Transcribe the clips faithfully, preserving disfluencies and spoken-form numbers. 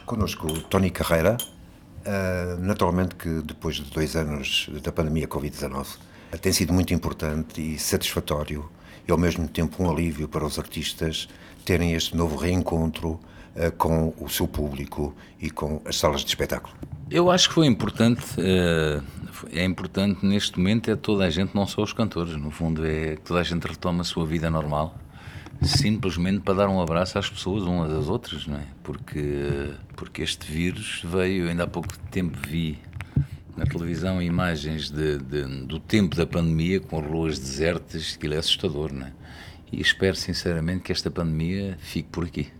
Connosco o Tony Carreira, uh, naturalmente que depois de dois anos da pandemia covid dezanove uh, tem sido muito importante e satisfatório e ao mesmo tempo um alívio para os artistas terem este novo reencontro uh, com o seu público e com as salas de espetáculo. Eu acho que foi importante, uh, é importante neste momento é toda a gente, não só os cantores, no fundo é que toda a gente retoma a sua vida normal, simplesmente para dar um abraço às pessoas, umas às outras, não é? Porque, porque este vírus veio, ainda há pouco tempo vi na televisão imagens de, de, do tempo da pandemia com ruas desertas, aquilo é assustador, não é? E espero sinceramente que esta pandemia fique por aqui,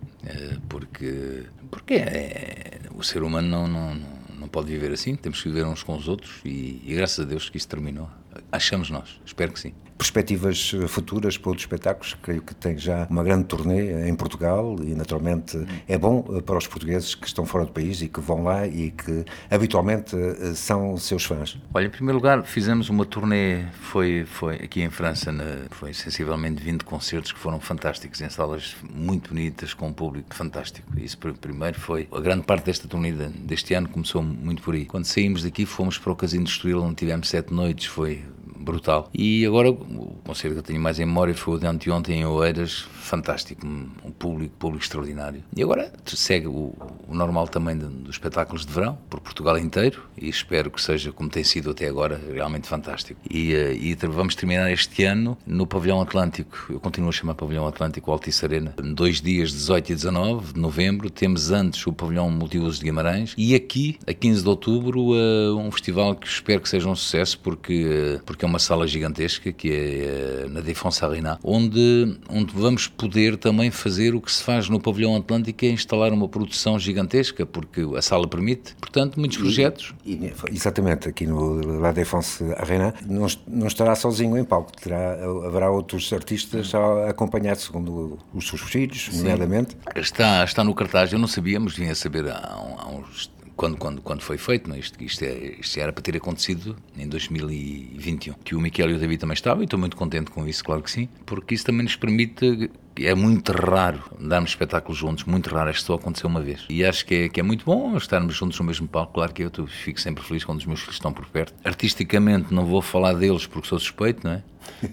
porque, porque é, o ser humano não, não, não pode viver assim, temos que viver uns com os outros e, e graças a Deus que isso terminou, achamos nós, espero que sim. Perspectivas futuras para outros espetáculos? Creio que tem já uma grande turnê em Portugal e naturalmente é bom para os portugueses que estão fora do país e que vão lá e que habitualmente são seus fãs. Olha, em primeiro lugar fizemos uma turnê, foi, foi aqui em França, na, foi sensivelmente vinte concertos que foram fantásticos, em salas muito bonitas, com um público fantástico. Isso primeiro foi, a grande parte desta turnê deste ano começou muito por aí. Quando saímos daqui fomos para o Casino de Estoril, onde tivemos sete noites, foi brutal. E agora o concerto que eu tenho mais em memória foi o de anteontem em Oeiras, fantástico, um público, público extraordinário. E agora segue o, o normal também de, dos espetáculos de verão, por Portugal inteiro, e espero que seja como tem sido até agora, realmente fantástico. E, e vamos terminar este ano no Pavilhão Atlântico, eu continuo a chamar Pavilhão Atlântico, o Altice Arena, dois dias, dezoito e dezanove de novembro, temos antes o Pavilhão Multiusos de Guimarães, e aqui, a quinze de outubro, um festival que espero que seja um sucesso, porque, porque é uma sala gigantesca, que é na Défense Arena, onde, onde vamos poder também fazer o que se faz no Pavilhão Atlântico, é instalar uma produção gigantesca, porque a sala permite, portanto, muitos projetos. E, e, exatamente, aqui no La Défense Arena, não, não estará sozinho em palco, terá, haverá outros artistas a acompanhar, segundo os seus filhos, nomeadamente. Está, está no cartaz, eu não sabia, mas vinha a saber há, há uns... Quando, quando, quando foi feito, não é? isto, isto, é, isto era para ter acontecido em dois mil e vinte e um, que o Miquel e o David também estavam, e estou muito contente com isso, claro que sim, porque isso também nos permite, é muito raro darmos espetáculos juntos, muito raro, isto só aconteceu uma vez, e acho que é, que é muito bom estarmos juntos no mesmo palco, claro que eu tô, fico sempre feliz quando os meus filhos estão por perto. Artisticamente não vou falar deles porque sou suspeito, não é?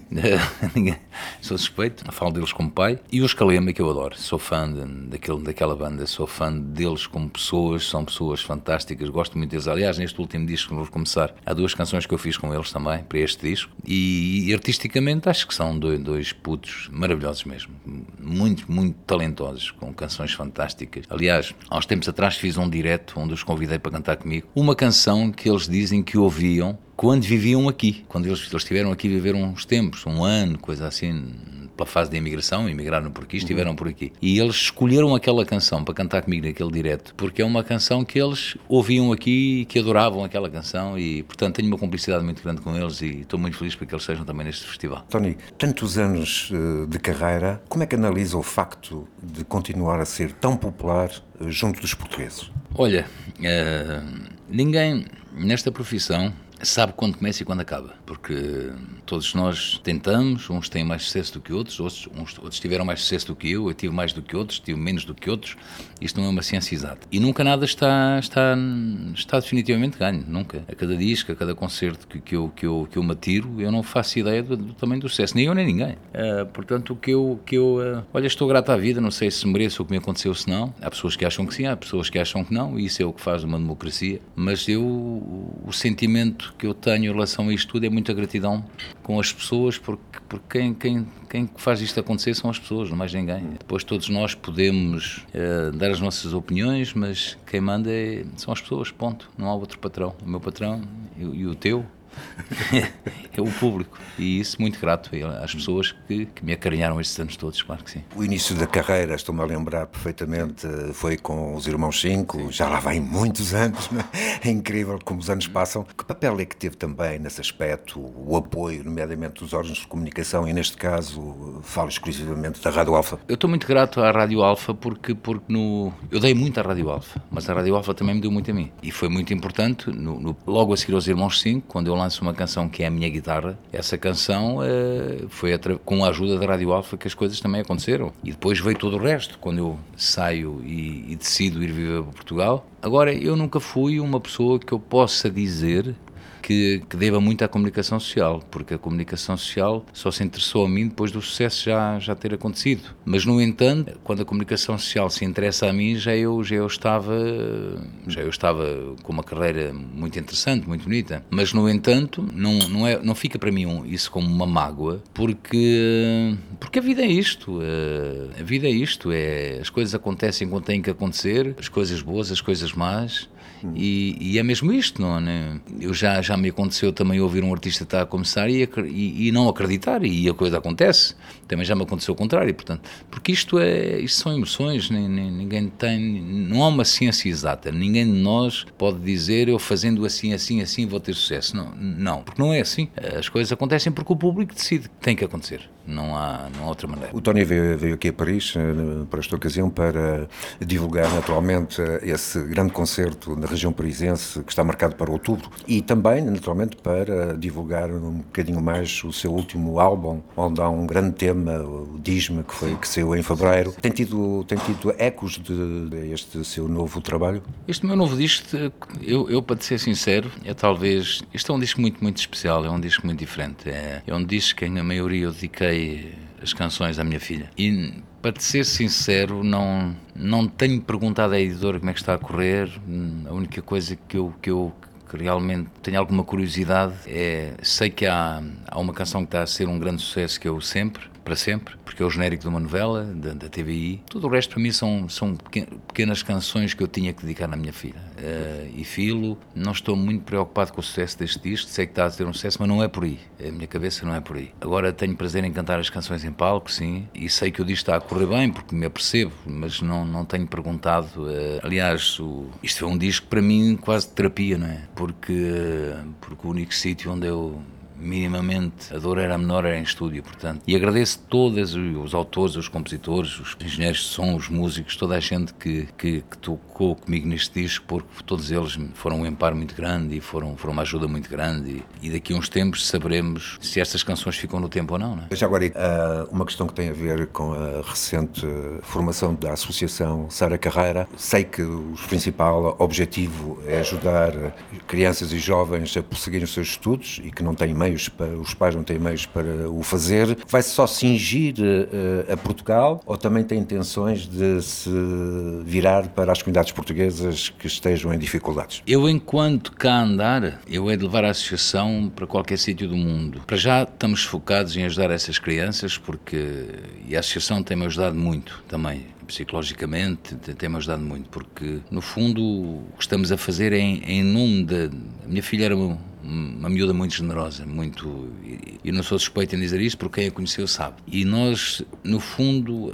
Sou suspeito, falo deles como pai. E os Calema, que eu adoro, sou fã de, daquele, daquela banda, sou fã deles como pessoas, são pessoas fantásticas, gosto muito deles. Aliás, neste último disco que vou começar, há duas canções que eu fiz com eles também, para este disco, e, e artisticamente acho que são dois, dois putos maravilhosos mesmo, muito, muito talentosos, com canções fantásticas. Aliás, há uns tempos atrás fiz um direto onde os convidei para cantar comigo, uma canção que eles dizem que ouviam quando viviam aqui, quando eles, eles estiveram aqui a viver uns tempos, um ano, coisa assim, pela fase de imigração, imigraram por aqui, estiveram por aqui. E eles escolheram aquela canção para cantar comigo naquele direto, porque é uma canção que eles ouviam aqui e que adoravam aquela canção e, portanto, tenho uma cumplicidade muito grande com eles e estou muito feliz para que eles sejam também neste festival. Tony, tantos anos de carreira, como é que analisa o facto de continuar a ser tão popular junto dos portugueses? Olha, uh, ninguém nesta profissão sabe quando começa e quando acaba, porque todos nós tentamos, uns têm mais sucesso do que outros, outros, uns, outros tiveram mais sucesso do que eu, eu tive mais do que outros, tive menos do que outros, isto não é uma ciência exata. E nunca nada está, está, está definitivamente ganho, nunca. A cada disco, a cada concerto que, que, eu, que, eu, que eu me atiro, eu não faço ideia do, do tamanho do sucesso, nem eu nem ninguém. Uh, portanto, o que eu, que eu uh, olha, estou grato à vida, não sei se mereço o que me aconteceu, se não. Há pessoas que acham que sim, há pessoas que acham que não, e isso é o que faz uma democracia, mas eu, o sentimento que eu tenho em relação a isto tudo é muita gratidão com as pessoas, porque, porque quem, quem, quem faz isto acontecer são as pessoas, não mais ninguém. Depois todos nós podemos uh, dar as nossas opiniões, mas quem manda é, são as pessoas, ponto. Não há outro patrão. O meu patrão e, e o teu é o público, e isso muito grato às pessoas que, que me acarinharam estes anos todos, claro que sim. O início da carreira, estou-me a lembrar perfeitamente, foi com os Irmãos Cinco, sim. Já lá vai muitos anos, né? É incrível como os anos passam. Que papel é que teve também nesse aspecto o apoio, nomeadamente dos órgãos de comunicação, e neste caso falo exclusivamente da Rádio Alfa? Eu estou muito grato à Rádio Alfa porque, porque no... eu dei muito à Rádio Alfa, mas a Rádio Alfa também me deu muito a mim, e foi muito importante, no, no... logo a seguir aos Irmãos Cinco, quando eu lanço uma canção que é a minha guitarra, essa canção uh, foi atra- com a ajuda da Rádio Alfa que as coisas também aconteceram. E depois veio todo o resto, quando eu saio e, e decido ir viver para Portugal. Agora, eu nunca fui uma pessoa que eu possa dizer que, que deva muito à comunicação social, porque a comunicação social só se interessou a mim depois do sucesso já, já ter acontecido. Mas, no entanto, quando a comunicação social se interessa a mim, já eu, já eu, estava, já eu estava com uma carreira muito interessante, muito bonita. Mas, no entanto, não, não, é, não fica para mim um, isso como uma mágoa, porque, porque a vida é isto. A vida é isto. É, as coisas acontecem quando têm que acontecer, as coisas boas, as coisas más. E, e é mesmo isto, não é? Eu já, já me aconteceu também ouvir um artista estar a começar e, e, e não acreditar, e a coisa acontece. Também já me aconteceu o contrário, portanto, porque isto, é, isto são emoções, nem, nem, ninguém tem, não há uma ciência exata, ninguém de nós pode dizer eu fazendo assim, assim, assim vou ter sucesso. Não, não, porque não é assim. As coisas acontecem porque o público decide que tem que acontecer. Não há, não há outra maneira. O Tony veio, veio aqui a Paris para esta ocasião para divulgar naturalmente esse grande concerto na região parisense que está marcado para outubro e também naturalmente para divulgar um bocadinho mais o seu último álbum, onde há um grande tema, o Diz-me, que, foi, que saiu em fevereiro. Tem tido, tem tido ecos de, de este seu novo trabalho? Este meu novo disco, eu, eu para te ser sincero, é talvez, este é um disco muito, muito especial, é um disco muito diferente, é, é um disco que em a maioria eu dediquei as canções à minha filha. E, para te ser sincero, não, não tenho perguntado à editora como é que está a correr. A única coisa que eu, que eu que realmente tenho alguma curiosidade é, sei que há, há uma canção que está a ser um grande sucesso, que é o Sempre, para Sempre, porque é o genérico de uma novela, da, da T V I. Tudo o resto para mim são, são pequenas canções que eu tinha que dedicar à minha filha. Uh, e filo, não estou muito preocupado com o sucesso deste disco, sei que está a ter um sucesso, mas não é por aí. A minha cabeça não é por aí. Agora tenho prazer em cantar as canções em palco, sim, e sei que o disco está a correr bem, porque me apercebo, mas não, não tenho perguntado. Uh, aliás, o, isto é um disco para mim quase de terapia, não é? Porque, uh, porque o único sítio onde eu minimamente a dor era menor, era em estúdio, portanto, e agradeço todos os autores, os compositores, os engenheiros de som, os músicos, toda a gente que, que, que tocou comigo neste disco, porque todos eles foram um amparo muito grande e foram, foram uma ajuda muito grande, e, e daqui a uns tempos saberemos se estas canções ficam no tempo ou não, não é? Já agora, uma questão que tem a ver com a recente formação da Associação Sara Carreira. Sei que o principal objetivo é ajudar crianças e jovens a prosseguirem os seus estudos e que não têm meios para, os pais não têm meios para o fazer. Vai só cingir uh, a Portugal ou também tem intenções de se virar para as comunidades portuguesas que estejam em dificuldades? Eu, enquanto cá andar, eu é de levar a associação para qualquer sítio do mundo. Para já estamos focados em ajudar essas crianças, porque e a associação tem-me ajudado muito também, psicologicamente, tem-me ajudado muito, porque no fundo o que estamos a fazer é em, em nome da... A minha filha era uma, uma miúda muito generosa, muito... E não sou suspeito em dizer isso, porque quem a conheceu sabe. E nós, no fundo,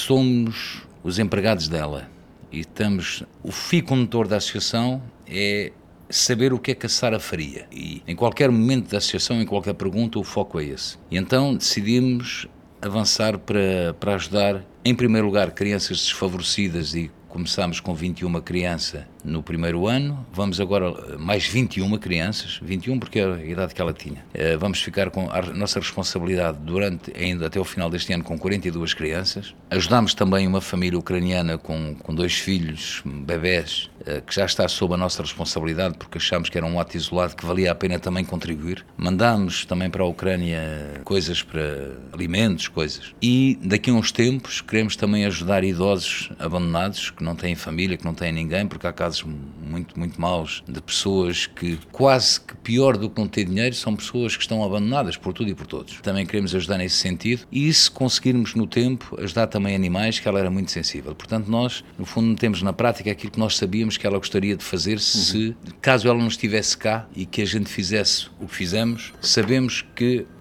somos os empregados dela. E estamos... O fio condutor da associação é saber o que é que a Sara faria. E em qualquer momento da associação, em qualquer pergunta, o foco é esse. E então decidimos avançar para, para ajudar, em primeiro lugar, crianças desfavorecidas, e começámos com vinte e uma crianças no primeiro ano, vamos agora mais vinte e uma crianças, vinte e uma porque é a idade que ela tinha. Vamos ficar com a nossa responsabilidade durante, ainda até o final deste ano, com quarenta e duas crianças. Ajudámos também uma família ucraniana com, com dois filhos, bebés, que já está sob a nossa responsabilidade, porque achámos que era um ato isolado que valia a pena também contribuir. Mandámos também para a Ucrânia coisas para alimentos, coisas. E daqui a uns tempos queremos também ajudar idosos abandonados, que não têm família, que não têm ninguém, porque há casos muito, muito maus de pessoas que, quase que pior do que não ter dinheiro, são pessoas que estão abandonadas por tudo e por todos. Também queremos ajudar nesse sentido, e se conseguirmos no tempo ajudar também animais, que ela era muito sensível. Portanto, nós, no fundo, temos na prática aquilo que nós sabíamos que ela gostaria de fazer se, uhum. caso ela não estivesse cá e que a gente fizesse o que fizemos, sabemos que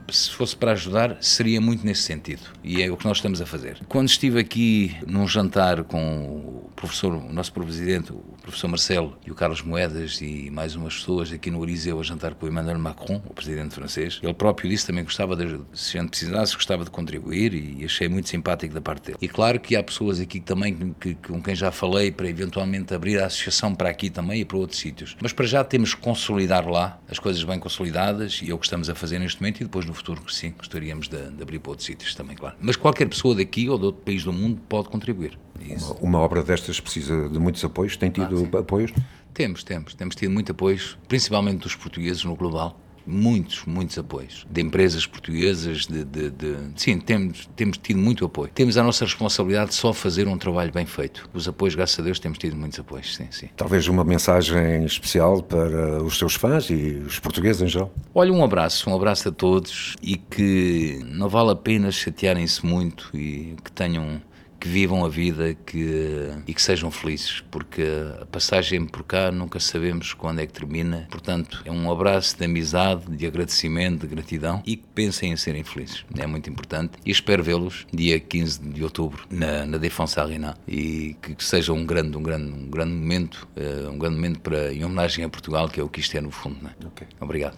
se fosse para ajudar, seria muito nesse sentido. E é o que nós estamos a fazer. Quando estive aqui num jantar com o professor, o nosso presidente, o professor Marcelo e o Carlos Moedas e mais umas pessoas aqui no Eliseu a jantar com o Emmanuel Macron, o presidente francês, ele próprio disse também que gostava de, se a gente precisasse, gostava de contribuir e achei muito simpático da parte dele. E claro que há pessoas aqui também que, que, com quem já falei para eventualmente abrir a associação para aqui também e para outros sítios. Mas para já temos que consolidar lá as coisas bem consolidadas e é o que estamos a fazer neste momento e depois no futuro, sim, gostaríamos de, de abrir para outros sítios também, claro. Mas qualquer pessoa daqui ou de outro país do mundo pode contribuir. Uma, uma obra destas precisa de muitos apoios? Tem tido ah, apoios? Temos, temos. Temos tido muito apoio, principalmente dos portugueses no global. Muitos, muitos apoios. De empresas portuguesas, de... de, de... Sim, temos, temos tido muito apoio. Temos a nossa responsabilidade de só fazer um trabalho bem feito. Os apoios, graças a Deus, temos tido muitos apoios, sim, sim. Talvez uma mensagem especial para os seus fãs e os portugueses em geral? Olha, um abraço, um abraço a todos e que não vale a pena chatearem-se muito e que tenham... que vivam a vida que, e que sejam felizes, porque a passagem por cá nunca sabemos quando é que termina. Portanto, é um abraço de amizade, de agradecimento, de gratidão e que pensem em serem felizes. É muito importante e espero vê-los dia quinze de outubro na, na Défense Arena e que, que seja um grande, um grande, um grande momento, uh, um grande momento para, em homenagem a Portugal, que é o que isto é no fundo. Não é? Okay. Obrigado.